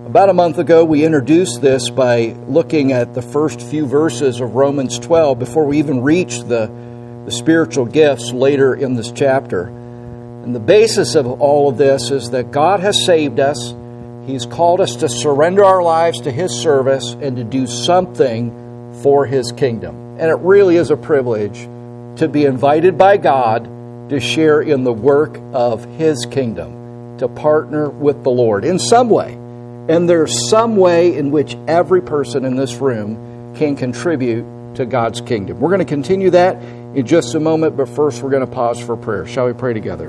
About a month ago, we introduced this by looking at the first few verses of Romans 12 before we even reached the spiritual gifts later in this chapter. And the basis of all of this is that God has saved us. He's called us to surrender our lives to His service and to do something for His kingdom. And it really is a privilege to be invited by God to share in the work of His kingdom, to partner with the Lord in some way. And there's some way in which every person in this room can contribute to God's kingdom. We're going to continue that in just a moment, but first we're going to pause for prayer. Shall we pray together?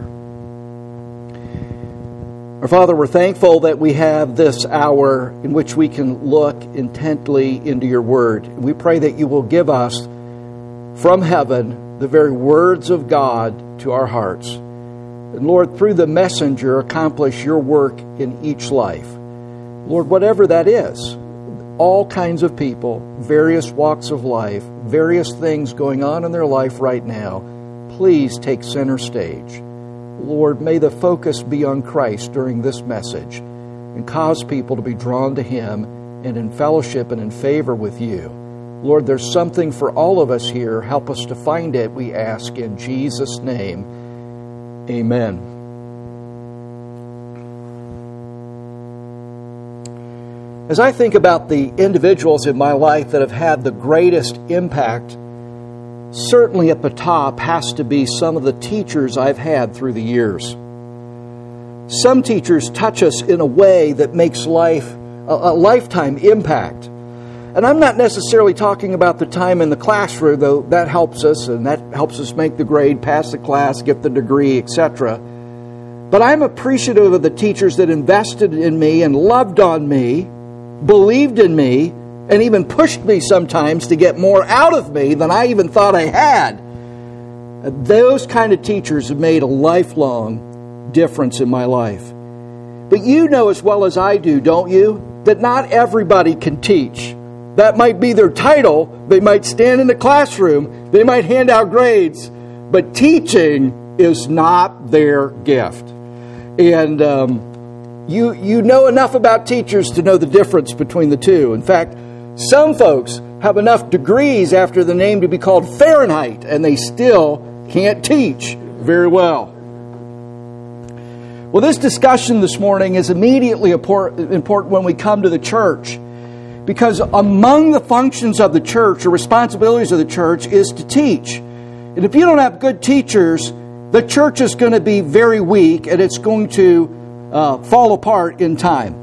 Our Father, we're thankful that we have this hour in which we can look intently into Your Word. We pray that You will give us from heaven the very words of God to our hearts. And Lord, through the messenger, accomplish Your work in each life. Lord, whatever that is, all kinds of people, various walks of life, various things going on in their life right now, please take center stage. Lord, may the focus be on Christ during this message and cause people to be drawn to Him and in fellowship and in favor with You. Lord, there's something for all of us here. Help us to find it, we ask in Jesus' name. Amen. As I think about the individuals in my life that have had the greatest impact, certainly at the top has to be some of the teachers I've had through the years. Some teachers touch us in a way that makes life a lifetime impact. And I'm not necessarily talking about the time in the classroom, though that helps us, and that helps us make the grade, pass the class, get the degree, etc. But I'm appreciative of the teachers that invested in me and loved on me, believed in me, and even pushed me sometimes to get more out of me than I even thought I had. Those kind of teachers have made a lifelong difference in my life. But you know as well as I do, don't you, that not everybody can teach. That might be their title. They might stand in the classroom. They might hand out grades. But teaching is not their gift. And You know enough about teachers to know the difference between the two. In fact, some folks have enough degrees after the name to be called Fahrenheit, and they still can't teach very well. Well, this discussion this morning is immediately important when we come to the church, because among the functions of the church, or responsibilities of the church, is to teach. And if you don't have good teachers, the church is going to be very weak, and it's going to fall apart in time.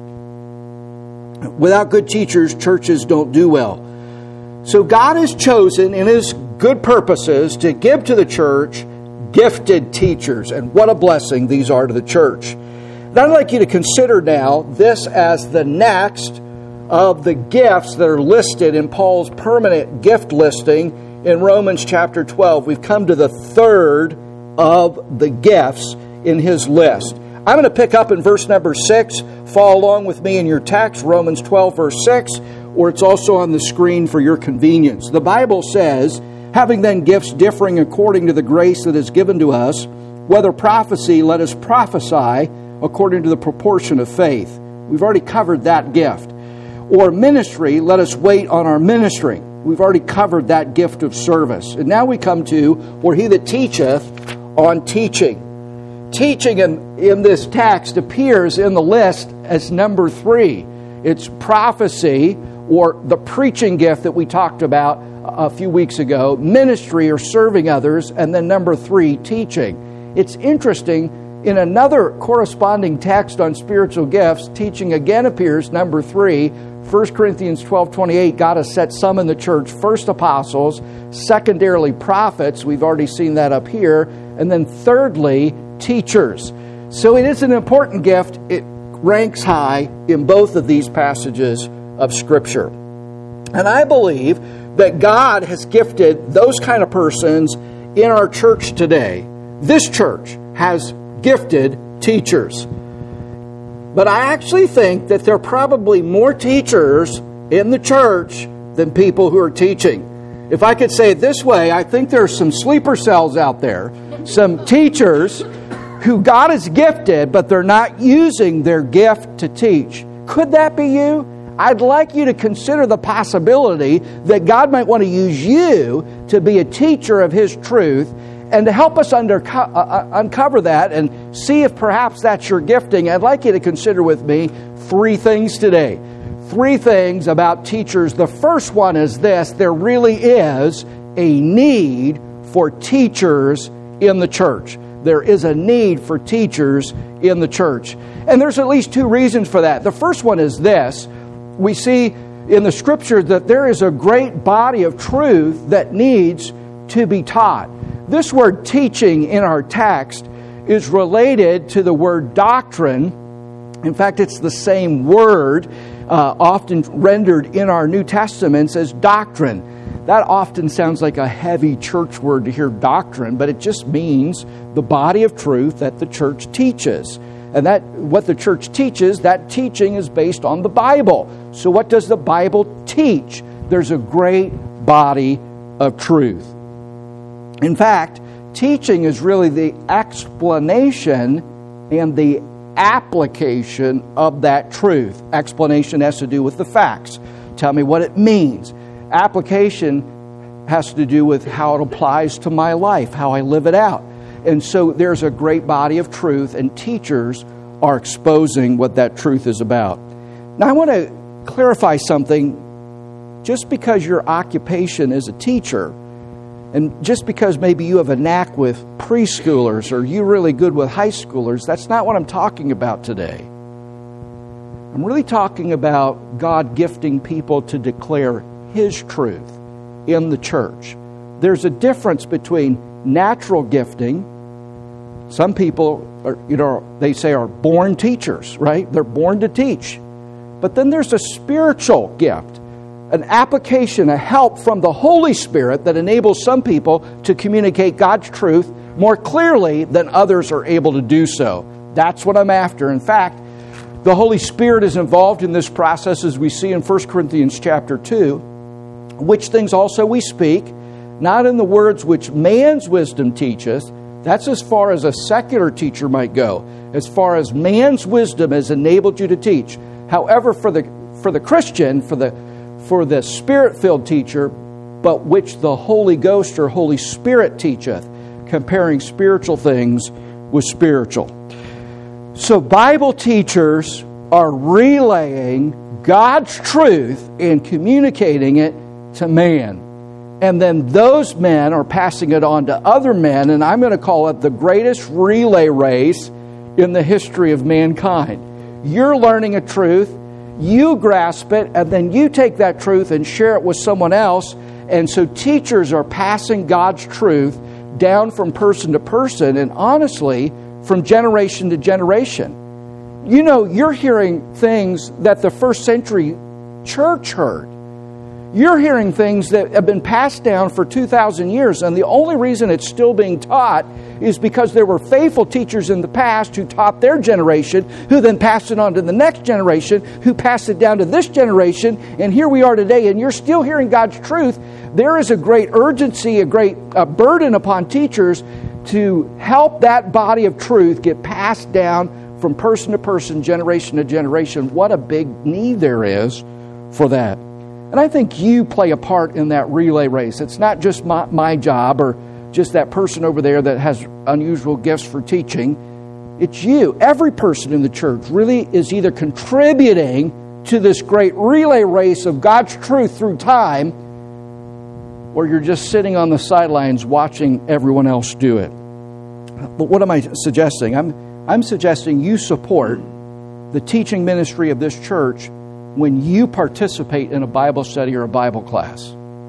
Without good teachers, churches don't do well. So God has chosen in His good purposes to give to the church gifted teachers. And what a blessing these are to the church. And I'd like you to consider now this as the next of the gifts that are listed in Paul's permanent gift listing in Romans chapter 12. We've come to the third of the gifts in his list. I'm going to pick up in verse number 6. Follow along with me in your text, Romans 12, verse 6, or it's also on the screen for your convenience. The Bible says, having then gifts differing according to the grace that is given to us, whether prophecy, let us prophesy according to the proportion of faith. We've already covered that gift. Or ministry, let us wait on our ministering. We've already covered that gift of service. And now we come to, or he that teacheth on teaching. Teaching in this text appears in the list as number 3. It's prophecy, or the preaching gift that we talked about a few weeks ago, ministry or serving others, and then number 3, teaching. It's interesting, in another corresponding text on spiritual gifts, teaching again appears number 3. 1 Corinthians 12:28, God has set some in the church, first apostles, secondarily prophets, we've already seen that up here, and then thirdly, teachers. So it is an important gift. It ranks high in both of these passages of Scripture. And I believe that God has gifted those kind of persons in our church today. This church has gifted teachers. But I actually think that there are probably more teachers in the church than people who are teaching. If I could say it this way, I think there are some sleeper cells out there, some teachers who God has gifted, but they're not using their gift to teach. Could that be you? I'd like you to consider the possibility that God might want to use you to be a teacher of His truth and to help us uncover that and see if perhaps that's your gifting. I'd like you to consider with me 3 things today. 3 things about teachers. The first one is this: there really is a need for teachers in the church. There is a need for teachers in the church. And there's at least 2 reasons for that. The first one is this: we see in the Scripture that there is a great body of truth that needs to be taught. This word teaching in our text is related to the word doctrine. In fact, it's the same word often rendered in our New Testaments as doctrine. That often sounds like a heavy church word to hear doctrine, but it just means the body of truth that the church teaches. And that what the church teaches, that teaching is based on the Bible. So what does the Bible teach? There's a great body of truth. In fact, teaching is really the explanation and the application of that truth. Explanation has to do with the facts. Tell me what it means. Application has to do with how it applies to my life, how I live it out. And so there's a great body of truth, and teachers are exposing what that truth is about. Now, I want to clarify something. Just because your occupation is a teacher, and just because maybe you have a knack with preschoolers or you're really good with high schoolers, that's not what I'm talking about today. I'm really talking about God gifting people to declare His truth in the church. There's a difference between natural gifting. Some people are, they say are born teachers, right? They're born to teach. But then there's a spiritual gift, an application, a help from the Holy Spirit that enables some people to communicate God's truth more clearly than others are able to do so. That's what I'm after. In fact, the Holy Spirit is involved in this process, as we see in 1 Corinthians chapter 2, which things also we speak, not in the words which man's wisdom teacheth. That's as far as a secular teacher might go, as far as man's wisdom has enabled you to teach. However, for the Christian, for the Spirit-filled teacher, but which the Holy Ghost or Holy Spirit teacheth, comparing spiritual things with spiritual. So Bible teachers are relaying God's truth and communicating it to man. And then those men are passing it on to other men, and I'm going to call it the greatest relay race in the history of mankind. You're learning a truth, you grasp it, and then you take that truth and share it with someone else. And so teachers are passing God's truth down from person to person, and honestly, from generation to generation. You know, you're hearing things that the first century church heard. You're hearing things that have been passed down for 2,000 years, and the only reason it's still being taught is because there were faithful teachers in the past who taught their generation, who then passed it on to the next generation, who passed it down to this generation, and here we are today, and you're still hearing God's truth. There is a great urgency, a great burden upon teachers to help that body of truth get passed down from person to person, generation to generation. What a big need there is for that. And I think you play a part in that relay race. It's not just my job or just that person over there that has unusual gifts for teaching. It's you. Every person in the church really is either contributing to this great relay race of God's truth through time, or you're just sitting on the sidelines watching everyone else do it. But what am I suggesting? I'm suggesting you support the teaching ministry of this church when you participate in a Bible study or a Bible class.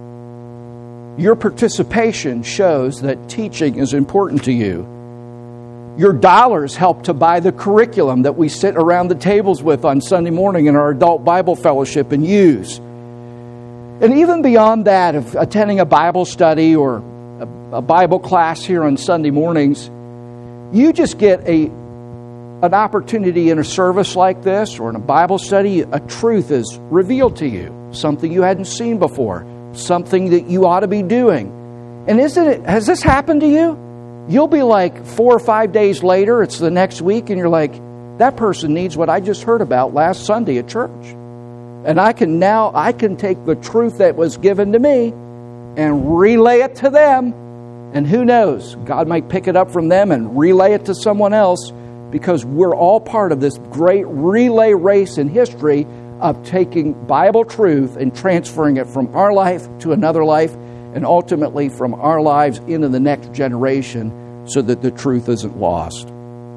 Your participation shows that teaching is important to you. Your dollars help to buy the curriculum that we sit around the tables with on Sunday morning in our adult Bible fellowship and use. And even beyond that, of attending a Bible study or a Bible class here on Sunday mornings, you just get an opportunity in a service like this or in a Bible study. A truth is revealed to you, something you hadn't seen before, something that you ought to be doing. And has this happened to you? You'll be like 4 or 5 days later, it's the next week, and you're like, That person needs what I just heard about last Sunday at church. And I can take the truth that was given to me and relay it to them. And who knows, God might pick it up from them and relay it to someone else, because we're all part of this great relay race in history of taking Bible truth and transferring it from our life to another life, and ultimately from our lives into the next generation, so that the truth isn't lost.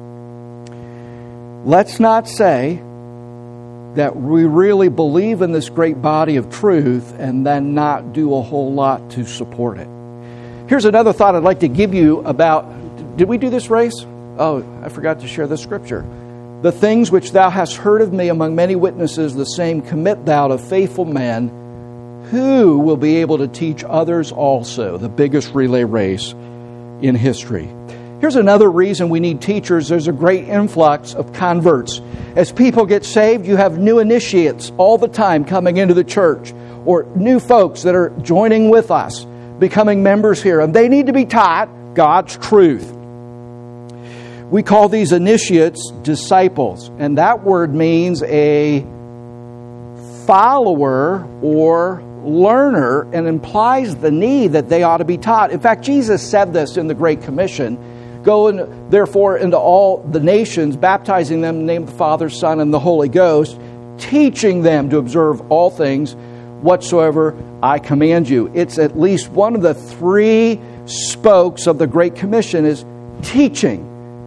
Let's not say that we really believe in this great body of truth and then not do a whole lot to support it. Here's another thought I'd like to give you about, did we do this race? Oh, I forgot to share the scripture. The things which thou hast heard of me among many witnesses, the same commit thou to faithful men, who will be able to teach others also. The biggest relay race in history. Here's another reason we need teachers. There's a great influx of converts. As people get saved, you have new initiates all the time coming into the church, or new folks that are joining with us, becoming members here, and they need to be taught God's truth. We call these initiates disciples, and that word means a follower or learner, and implies the need that they ought to be taught. In fact, Jesus said this in the Great Commission: go therefore into all the nations, baptizing them in the name of the Father, Son, and the Holy Ghost, teaching them to observe all things whatsoever I command you. It's at least one of the three spokes of the Great Commission is teaching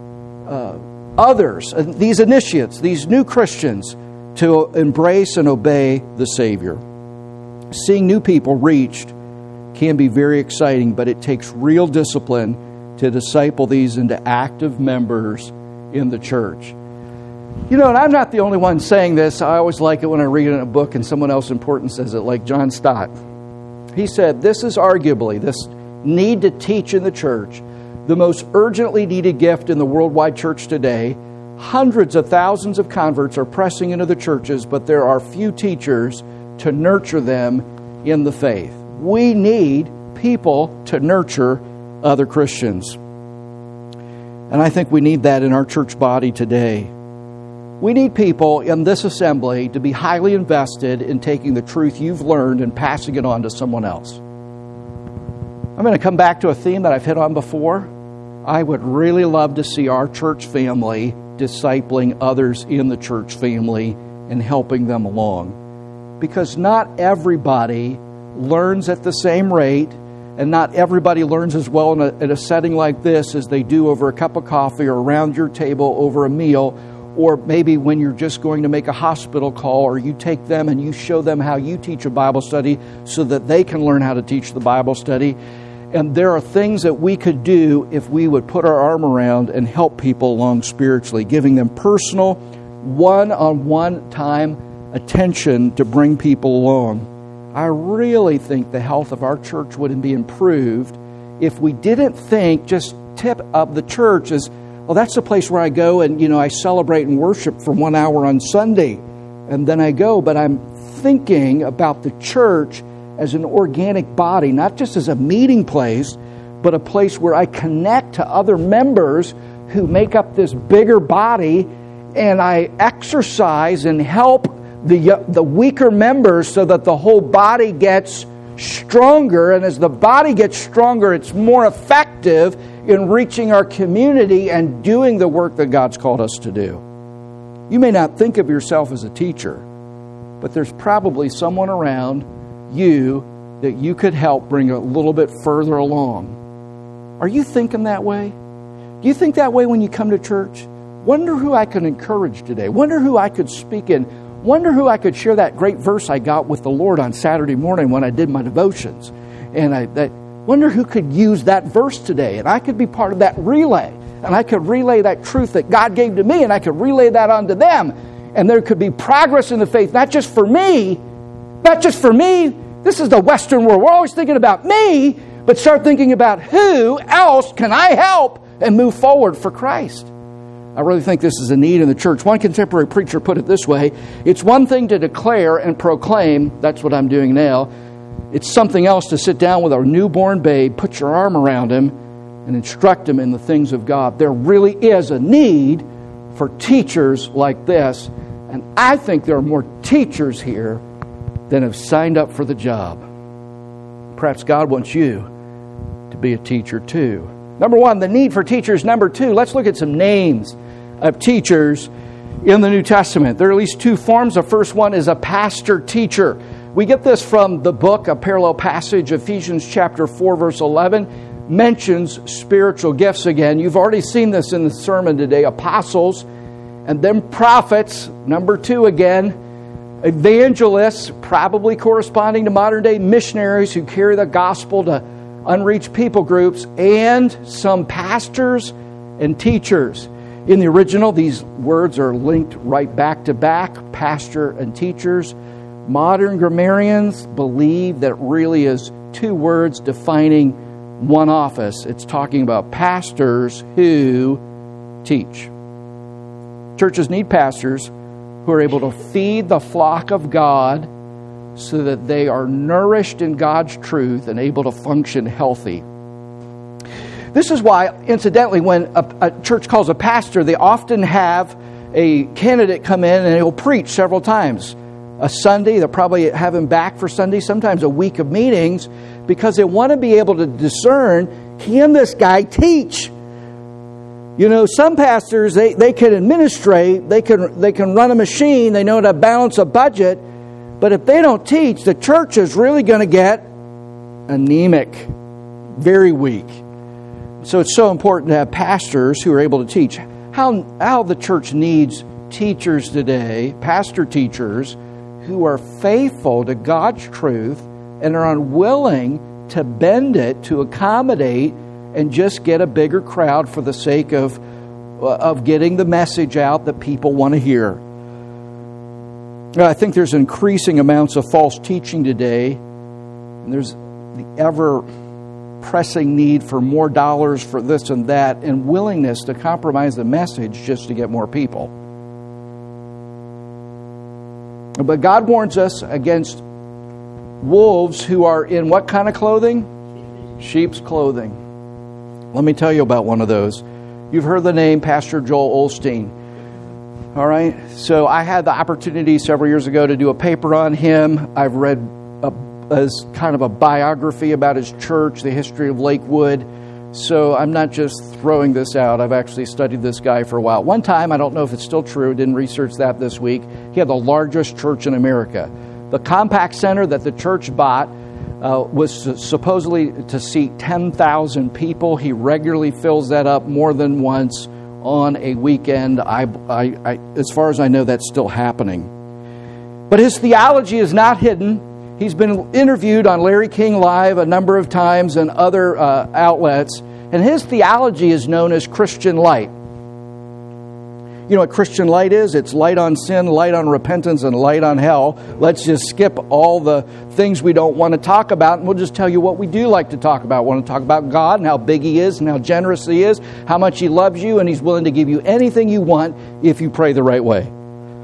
others, these initiates, these new Christians, to embrace and obey the Savior. Seeing new people reached can be very exciting, but it takes real discipline to disciple these into active members in the church. You know, and I'm not the only one saying this. I always like it when I read it in a book and someone else important says it, like John Stott. He said, this is arguably, this need to teach in the church, the most urgently needed gift in the worldwide church today. Hundreds of thousands of converts are pressing into the churches, but there are few teachers to nurture them in the faith. We need people to nurture other Christians. And I think we need that in our church body today. We need people in this assembly to be highly invested in taking the truth you've learned and passing it on to someone else. I'm going to come back to a theme that I've hit on before. I would really love to see our church family discipling others in the church family and helping them along. Because not everybody learns at the same rate, and not everybody learns as well in a setting like this as they do over a cup of coffee or around your table over a meal, or maybe when you're just going to make a hospital call, or you take them and you show them how you teach a Bible study so that they can learn how to teach the Bible study. And there are things that we could do if we would put our arm around and help people along spiritually, giving them personal, one-on-one time attention to bring people along. I really think the health of our church would be improved if we didn't think just tip of the church as, well, that's the place where I go and, I celebrate and worship for 1 hour on Sunday, and then I go. But I'm thinking about the church as an organic body, not just as a meeting place, but a place where I connect to other members who make up this bigger body, and I exercise and help the weaker members so that the whole body gets stronger. And as the body gets stronger, it's more effective in reaching our community and doing the work that God's called us to do. You may not think of yourself as a teacher, but there's probably someone around you that you could help bring a little bit further along. Are you thinking that way? Do you think that way when you come to church? Wonder who I could encourage today. Wonder who I could speak in. Wonder who I could share that great verse I got with the Lord on Saturday morning when I did my devotions. And wonder who could use that verse today. And I could be part of that relay. And I could relay that truth that God gave to me, and I could relay that on to them. And there could be progress in the faith, not just for me. Not just for me. This is the Western world. We're always thinking about me, but start thinking about who else can I help and move forward for Christ. I really think this is a need in the church. One contemporary preacher put it this way: it's one thing to declare and proclaim, that's what I'm doing now. It's something else to sit down with our newborn babe, put your arm around him, and instruct him in the things of God. There really is a need for teachers like this. And I think there are more teachers here than have signed up for the job. Perhaps God wants you to be a teacher too. Number one, the need for teachers. Number two, let's look at some names of teachers in the New Testament. There are at least two forms. The first one is a pastor-teacher. We get this from the book, a parallel passage, Ephesians chapter 4, verse 11, mentions spiritual gifts again. You've already seen this in the sermon today. Apostles, and then prophets. Number two again, evangelists, probably corresponding to modern-day missionaries who carry the gospel to unreached people groups, and some pastors and teachers. In the original, these words are linked right back to back, pastor and teachers. Modern grammarians believe that really is two words defining one office. It's talking about pastors who teach. Churches need pastors who are able to feed the flock of God so that they are nourished in God's truth and able to function healthy. This is why, incidentally, when a church calls a pastor, they often have a candidate come in and he'll preach several times. A Sunday, they'll probably have him back for Sunday, sometimes a week of meetings, because they want to be able to discern, can this guy teach? You know, some pastors, they can administrate, they can run a machine, they know how to balance a budget, but if they don't teach, the church is really going to get anemic, very weak. So it's so important to have pastors who are able to teach. How the church needs teachers today, pastor teachers, who are faithful to God's truth and are unwilling to bend it to accommodate and just get a bigger crowd for the sake of getting the message out that people want to hear. I think there's increasing amounts of false teaching today. And there's the ever-pressing need for more dollars for this and that, and willingness to compromise the message just to get more people. But God warns us against wolves who are in what kind of clothing? Sheep's clothing. Let me tell you about one of those. You've heard the name Pastor Joel Osteen. All right, so I had the opportunity several years ago to do a paper on him. I've read as kind of a biography about his church, the history of Lakewood. So I'm not just throwing this out. I've actually studied this guy for a while. One time, I don't know if it's still true, didn't research that this week, he had the largest church in America. The Compaq Center that the church bought was supposedly to seat 10,000 people. He regularly fills that up more than once on a weekend. As far as I know, that's still happening. But his theology is not hidden. He's been interviewed on Larry King Live a number of times and other outlets. And his theology is known as Christian light. You know what Christian light is? It's light on sin, light on repentance, and light on hell. Let's just skip all the things we don't want to talk about, and we'll just tell you what we do like to talk about. We want to talk about God and how big He is and how generous He is, how much He loves you, and He's willing to give you anything you want if you pray the right way.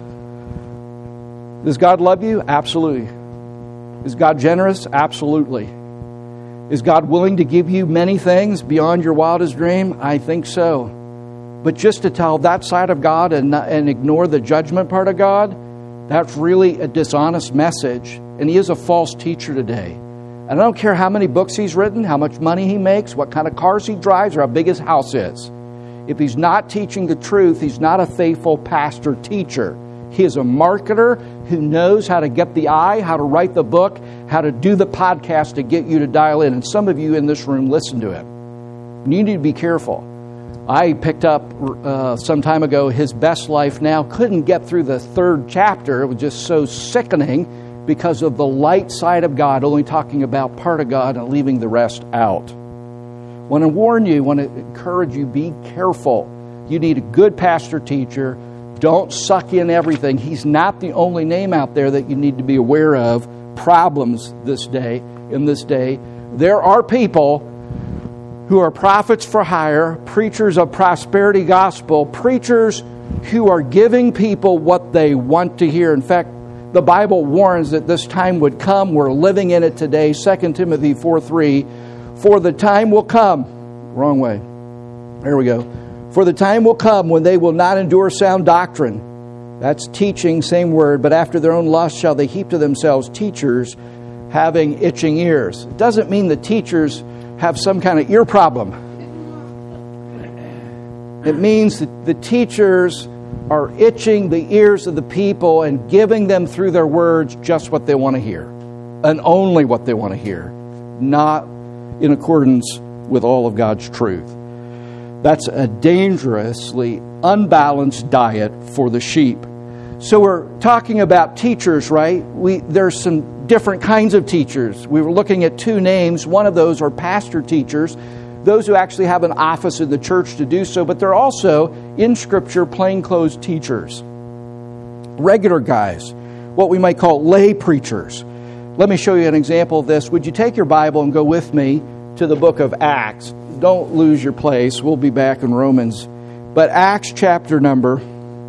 Does God love you? Absolutely. Is God generous? Absolutely. Is God willing to give you many things beyond your wildest dream? I think so. But just to tell that side of God and ignore the judgment part of God, that's really a dishonest message. And he is a false teacher today. And I don't care how many books he's written, how much money he makes, what kind of cars he drives, or how big his house is. If he's not teaching the truth, he's not a faithful pastor teacher. He is a marketer who knows how to get the eye, how to write the book, how to do the podcast to get you to dial in. And some of you in this room listen to him. And you need to be careful. I picked up some time ago his Best Life Now. Couldn't get through the third chapter. It was just so sickening because of the light side of God, only talking about part of God and leaving the rest out. I want to warn you, I want to encourage you, be careful. You need a good pastor teacher. Don't suck in everything. He's not the only name out there that you need to be aware of. Problems in this day. There are people who are prophets for hire, preachers of prosperity gospel, preachers who are giving people what they want to hear. In fact, the Bible warns that this time would come. We're living in it today. 2 Timothy 4:3. For the time will come. Wrong way. There we go. For the time will come when they will not endure sound doctrine. That's teaching, same word, but after their own lust shall they heap to themselves teachers having itching ears. It doesn't mean the teachers have some kind of ear problem. It means that the teachers are itching the ears of the people and giving them through their words just what they want to hear. And only what they want to hear. Not in accordance with all of God's truth. That's a dangerously unbalanced diet for the sheep. So we're talking about teachers, right? There's some different kinds of teachers. We were looking at two names. One of those are pastor teachers, those who actually have an office in the church to do so, but they're also, in Scripture, plainclothes teachers. Regular guys, what we might call lay preachers. Let me show you an example of this. Would you take your Bible and go with me to the book of Acts? Don't lose your place. We'll be back in Romans. But Acts chapter number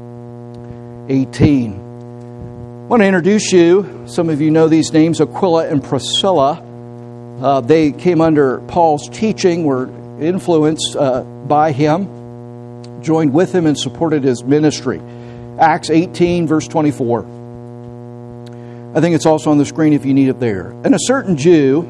18. I want to introduce you. Some of you know these names, Aquila and Priscilla. They came under Paul's teaching, were influenced by him, joined with him and supported his ministry. Acts 18, verse 24. I think it's also on the screen if you need it there. And a certain Jew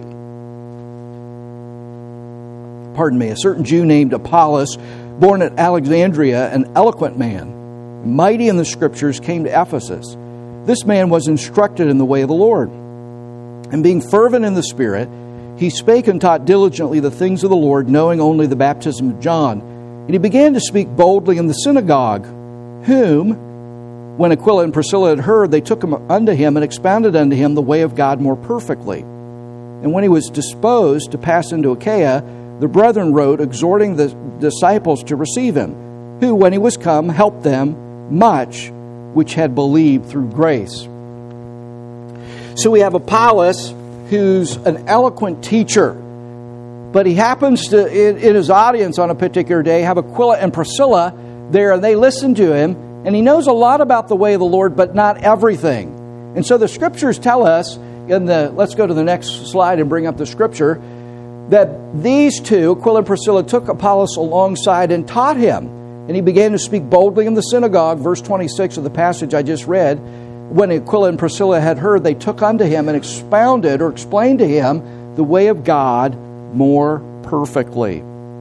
named Apollos, born at Alexandria, an eloquent man, mighty in the Scriptures, came to Ephesus. This man was instructed in the way of the Lord. And being fervent in the Spirit, he spake and taught diligently the things of the Lord, knowing only the baptism of John. And he began to speak boldly in the synagogue, whom, when Aquila and Priscilla had heard, they took him unto him and expounded unto him the way of God more perfectly. And when he was disposed to pass into Achaia, the brethren wrote, exhorting the disciples to receive him, who, when he was come, helped them much which had believed through grace. So we have Apollos, who's an eloquent teacher, but he happens to, in his audience on a particular day, have Aquila and Priscilla there, and they listen to him, and he knows a lot about the way of the Lord, but not everything. And so the Scriptures tell us, let's go to the next slide and bring up the Scripture, that these two, Aquila and Priscilla, took Apollos alongside and taught him. And he began to speak boldly in the synagogue, verse 26 of the passage I just read. When Aquila and Priscilla had heard, they took unto him and expounded or explained to him the way of God more perfectly.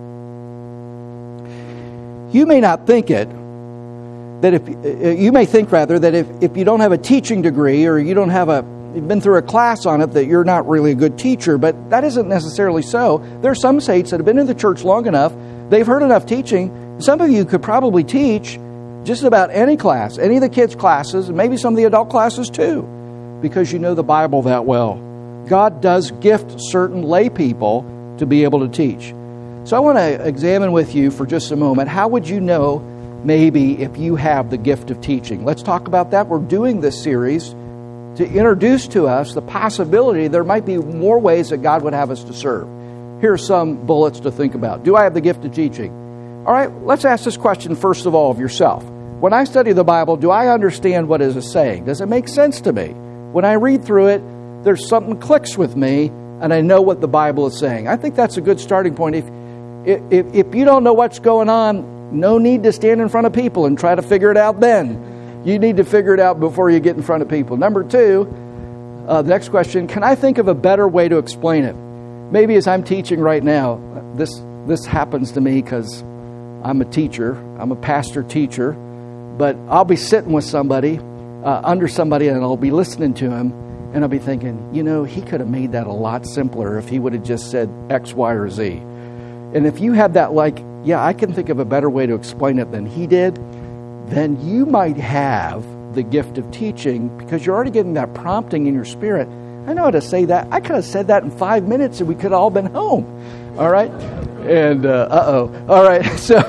You may not think it, that if you don't have a teaching degree or you've been through a class on it, that you're not really a good teacher, but that isn't necessarily so. There are some saints that have been in the church long enough, they've heard enough teaching. Some of you could probably teach just about any class, any of the kids' classes, and maybe some of the adult classes too, because you know the Bible that well. God does gift certain lay people to be able to teach. So I want to examine with you for just a moment, how would you know maybe if you have the gift of teaching? Let's talk about that. We're doing this series to introduce to us the possibility there might be more ways that God would have us to serve. Here are some bullets to think about. Do I have the gift of teaching? All right, let's ask this question first of all of yourself. When I study the Bible, do I understand what it is saying? Does it make sense to me? When I read through it, there's something clicks with me, and I know what the Bible is saying. I think that's a good starting point. If you don't know what's going on, no need to stand in front of people and try to figure it out then. You need to figure it out before you get in front of people. Number two, the next question, can I think of a better way to explain it? Maybe as I'm teaching right now, this happens to me because I'm a teacher. I'm a pastor teacher. But I'll be sitting with somebody, under somebody, and I'll be listening to him, and I'll be thinking, he could have made that a lot simpler if he would have just said X, Y, or Z. And if you have that I can think of a better way to explain it than he did, then you might have the gift of teaching because you're already getting that prompting in your spirit. I know how to say that. I could have said that in 5 minutes and we could have all been home. All right? And, All right. So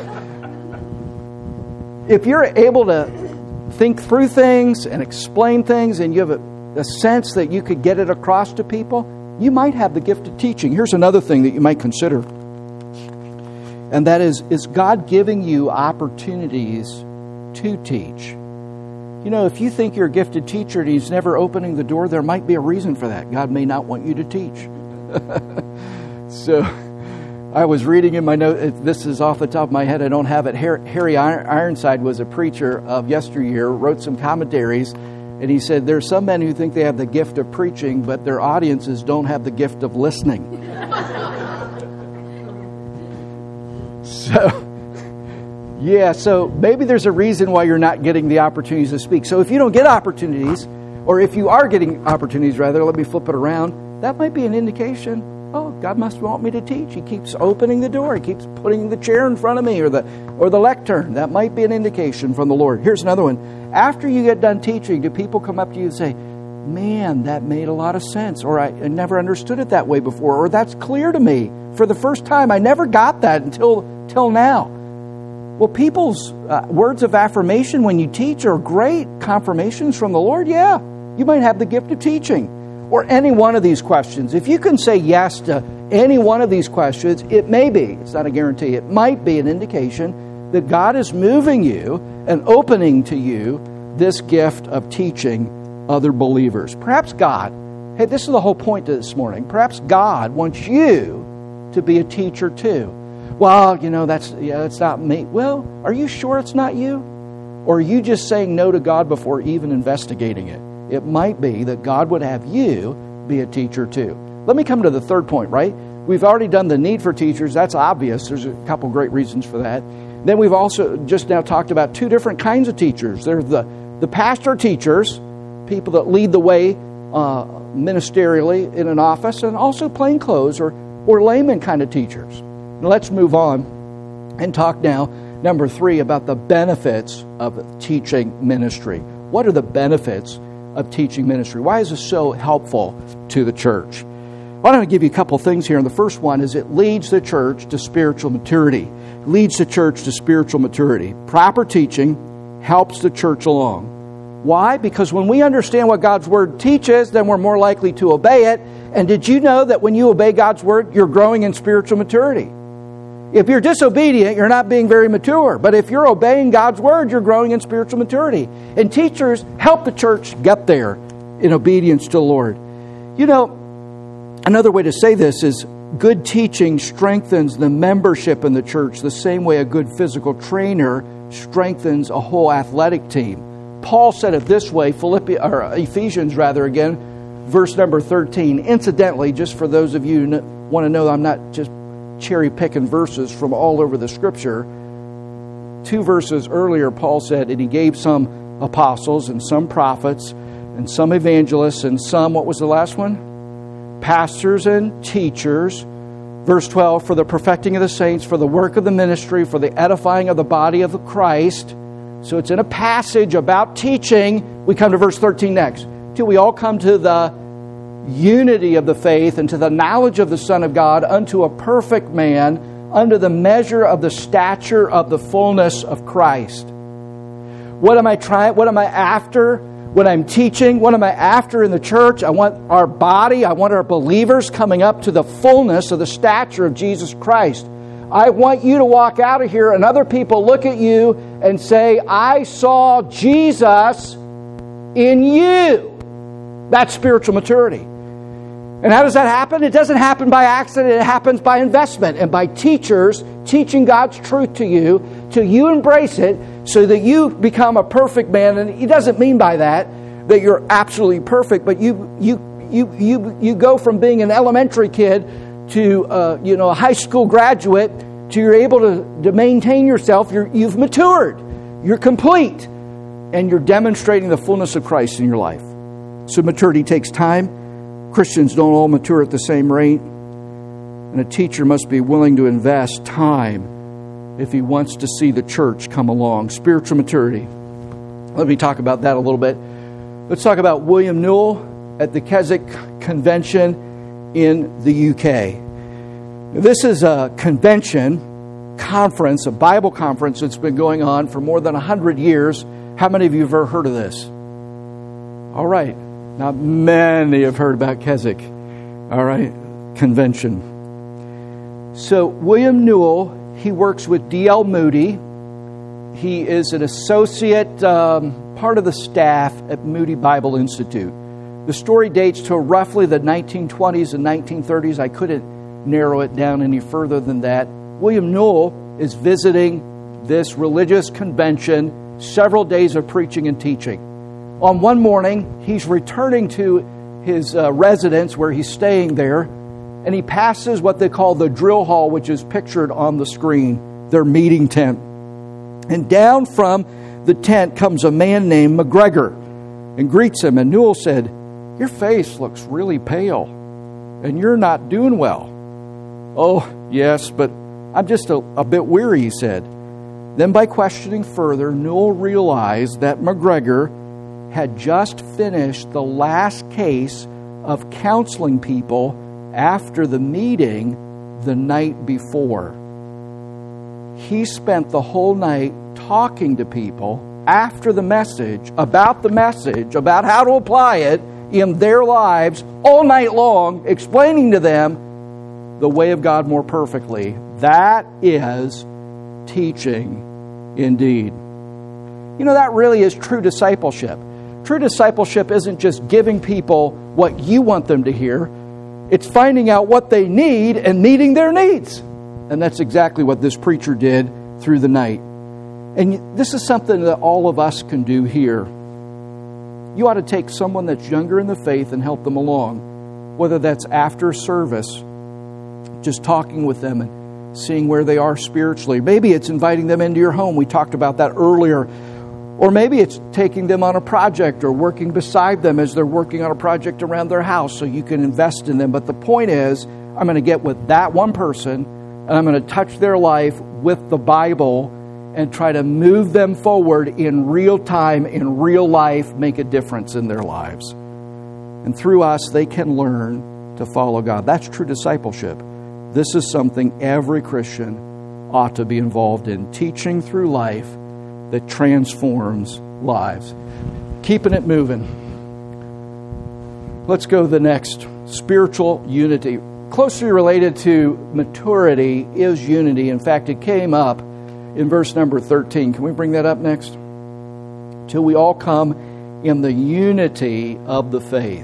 if you're able to think through things and explain things and you have a sense that you could get it across to people, you might have the gift of teaching. Here's another thing that you might consider. And that is God giving you opportunities to teach? If you think you're a gifted teacher and He's never opening the door, there might be a reason for that. God may not want you to teach. So I was reading in my note, this is off the top of my head, I don't have it. Harry Ironside was a preacher of yesteryear, wrote some commentaries, and he said, there's some men who think they have the gift of preaching, but their audiences don't have the gift of listening. So maybe there's a reason why you're not getting the opportunities to speak. So if you don't get opportunities, or if you are getting opportunities, rather, let me flip it around, that might be an indication, oh, God must want me to teach. He keeps opening the door. He keeps putting the chair in front of me or the lectern. That might be an indication from the Lord. Here's another one. After you get done teaching, do people come up to you and say, man, that made a lot of sense, or I never understood it that way before, or that's clear to me for the first time. I never got that until now. Well, people's words of affirmation when you teach are great confirmations from the Lord. Yeah, you might have the gift of teaching. Or any one of these questions. If you can say yes to any one of these questions, it may be, it's not a guarantee, it might be an indication that God is moving you and opening to you this gift of teaching other believers. Perhaps God, hey, this is the whole point to this morning, perhaps God wants you to be a teacher too. Well, that's not me. Well, are you sure it's not you? Or are you just saying no to God before even investigating it? It might be that God would have you be a teacher too. Let me come to the third point, right? We've already done the need for teachers. That's obvious. There's a couple great reasons for that. Then we've also just now talked about two different kinds of teachers. There's the pastor teachers, people that lead the way ministerially in an office, and also plainclothes or layman kind of teachers. Now let's move on and talk now, number 3, about the benefits of teaching ministry. What are the benefits of teaching ministry? Why is this so helpful to the church? Why don't I give you a couple things here? And the first one is it leads the church to spiritual maturity. It leads the church to spiritual maturity. Proper teaching helps the church along. Why? Because when we understand what God's Word teaches, then we're more likely to obey it. And did you know that when you obey God's Word, you're growing in spiritual maturity? If you're disobedient, you're not being very mature. But if you're obeying God's Word, you're growing in spiritual maturity. And teachers help the church get there in obedience to the Lord. You know, another way to say this is good teaching strengthens the membership in the church the same way a good physical trainer strengthens a whole athletic team. Paul said it this way, Ephesians verse number 13. Incidentally, just for those of you who want to know, I'm not just cherry-picking verses from all over the Scripture. 2 verses earlier, Paul said, and he gave some apostles and some prophets and some evangelists and some, what was the last one? Pastors and teachers. Verse 12, for the perfecting of the saints, for the work of the ministry, for the edifying of the body of the Christ. So it's in a passage about teaching. We come to verse 13 next. Till we all come to the unity of the faith and to the knowledge of the Son of God, unto a perfect man, under the measure of the stature of the fullness of Christ. What am I after when I'm teaching? What am I after in the church? I want our body, I want our believers coming up to the fullness of the stature of Jesus Christ. I want you to walk out of here and other people look at you and say, I saw Jesus in you. That's spiritual maturity. And how does that happen? It doesn't happen by accident. It happens by investment and by teachers teaching God's truth to you till you embrace it so that you become a perfect man. And he doesn't mean by that you're absolutely perfect, but you go from being an elementary kid to a high school graduate to you're able to maintain yourself. You've matured. You're complete. And you're demonstrating the fullness of Christ in your life. So maturity takes time. Christians don't all mature at the same rate. And a teacher must be willing to invest time if he wants to see the church come along. Spiritual maturity. Let me talk about that a little bit. Let's talk about William Newell at the Keswick Convention in the UK. This is a conference, a Bible conference that's been going on for more than 100 years. How many of you have ever heard of this? All right. Not many have heard about Keswick. All right. Convention. So William Newell, he works with D.L. Moody. He is an associate, part of the staff at Moody Bible Institute. The story dates to roughly the 1920s and 1930s. I couldn't narrow it down any further than that. William Newell is visiting this religious convention, several days of preaching and teaching. On one morning, he's returning to his residence where he's staying there, and he passes what they call the drill hall, which is pictured on the screen, their meeting tent. And down from the tent comes a man named McGregor and greets him. And Newell said, "Your face looks really pale, and you're not doing well." "Oh, yes, but I'm just a bit weary," he said. Then by questioning further, Newell realized that McGregor had just finished the last case of counseling people after the meeting the night before. He spent the whole night talking to people after the message, about how to apply it in their lives all night long, explaining to them the way of God more perfectly. That is teaching indeed. You know, that really is true discipleship. True discipleship isn't just giving people what you want them to hear. It's finding out what they need and meeting their needs. And that's exactly what this preacher did through the night. And this is something that all of us can do here. You ought to take someone that's younger in the faith and help them along, whether that's after service, just talking with them and seeing where they are spiritually. Maybe it's inviting them into your home. We talked about that earlier. Or maybe it's taking them on a project or working beside them as they're working on a project around their house so you can invest in them. But the point is, I'm going to get with that one person and I'm going to touch their life with the Bible and try to move them forward in real time, in real life, make a difference in their lives. And through us, they can learn to follow God. That's true discipleship. This is something every Christian ought to be involved in, teaching through life that transforms lives. Keeping it moving. Let's go to the next. Spiritual unity. Closely related to maturity is unity. In fact, it came up in verse number 13. Can we bring that up next? Till we all come in the unity of the faith.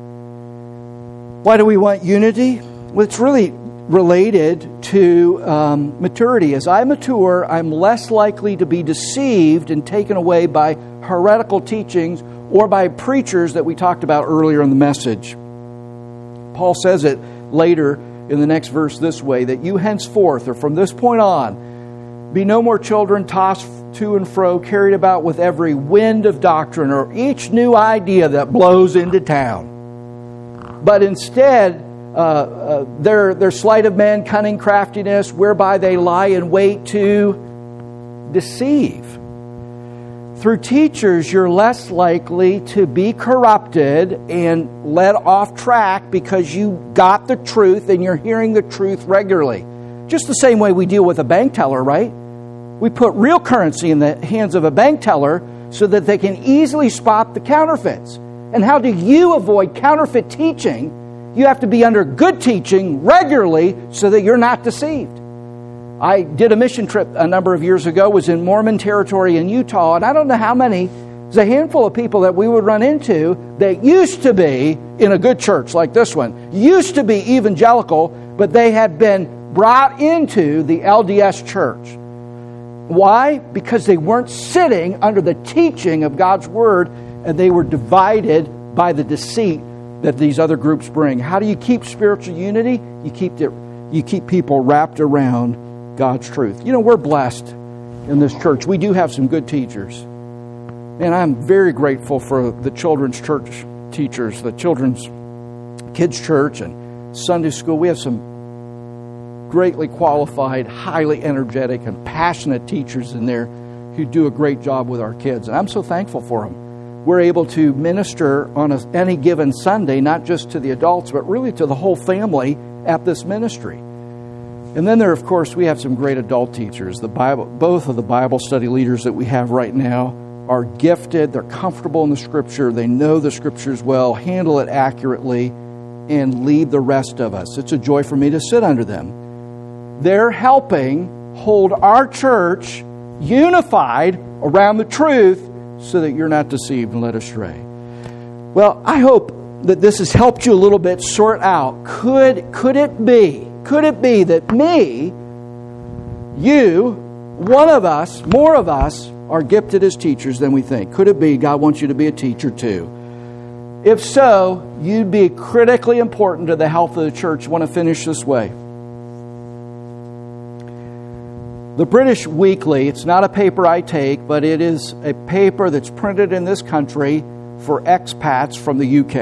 Why do we want unity? Well, it's really related to maturity. As I mature, I'm less likely to be deceived and taken away by heretical teachings or by preachers that we talked about earlier in the message. Paul says it later in the next verse this way, that you henceforth, or from this point on, be no more children tossed to and fro, carried about with every wind of doctrine or each new idea that blows into town. But instead, their sleight of men, cunning craftiness, whereby they lie in wait to deceive. Through teachers, you're less likely to be corrupted and led off track because you got the truth and you're hearing the truth regularly. Just the same way we deal with a bank teller, right? We put real currency in the hands of a bank teller so that they can easily spot the counterfeits. And how do you avoid counterfeit teaching? You have to be under good teaching regularly so that you're not deceived. I did a mission trip a number of years ago, was in Mormon territory in Utah, and I don't know how many, there's a handful of people that we would run into that used to be in a good church like this one, used to be evangelical, but they had been brought into the LDS church. Why? Because they weren't sitting under the teaching of God's Word, and they were divided by the deceit that these other groups bring. How do you keep spiritual unity? You keep people wrapped around God's truth. You know, we're blessed in this church. We do have some good teachers. And I'm very grateful for the children's church teachers, the children's kids' church and Sunday school. We have some greatly qualified, highly energetic, and passionate teachers in there who do a great job with our kids. And I'm so thankful for them. We're able to minister on any given Sunday, not just to the adults, but really to the whole family at this ministry. And then of course, we have some great adult teachers. Both of the Bible study leaders that we have right now are gifted. They're comfortable in the Scripture. They know the Scriptures well, handle it accurately, and lead the rest of us. It's a joy for me to sit under them. They're helping hold our church unified around the truth so that you're not deceived and led astray. Well, I hope that this has helped you a little bit sort out. Could it be Could it be that me, you, one of us, more of us, are gifted as teachers than we think? Could it be God wants you to be a teacher too? If so, you'd be critically important to the health of the church. I want to finish this way. The British Weekly, it's not a paper I take, but it is a paper that's printed in this country for expats from the UK.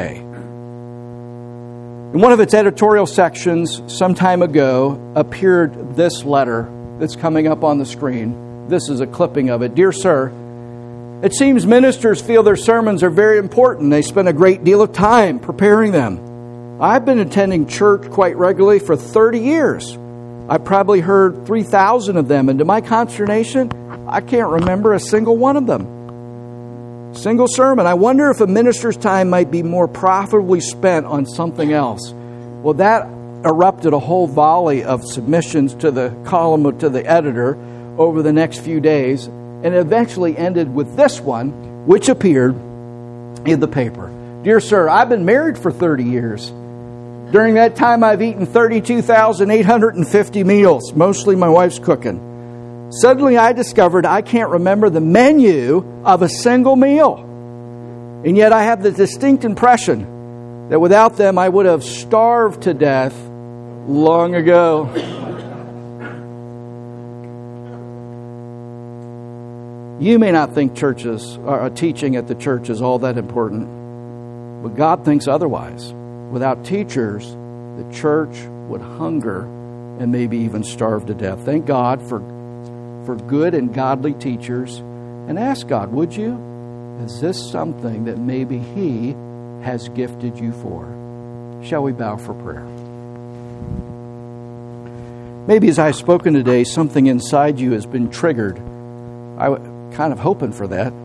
In one of its editorial sections some time ago appeared this letter that's coming up on the screen. This is a clipping of it. Dear Sir, it seems ministers feel their sermons are very important. They spend a great deal of time preparing them. I've been attending church quite regularly for 30 years. I probably heard 3,000 of them, and to my consternation, I can't remember a single one of them. Single sermon. I wonder if a minister's time might be more profitably spent on something else. Well, that erupted a whole volley of submissions to the column, to the editor, over the next few days, and eventually ended with this one, which appeared in the paper. Dear Sir, I've been married for 30 years. During that time, I've eaten 32,850 meals, mostly my wife's cooking. Suddenly, I discovered I can't remember the menu of a single meal. And yet I have the distinct impression that without them, I would have starved to death long ago. You may not think churches or teaching at the church is all that important, but God thinks otherwise. Without teachers, the church would hunger and maybe even starve to death. Thank God for good and godly teachers. And ask God, would you? Is this something that maybe He has gifted you for? Shall we bow for prayer? Maybe as I've spoken today, something inside you has been triggered. I was kind of hoping for that.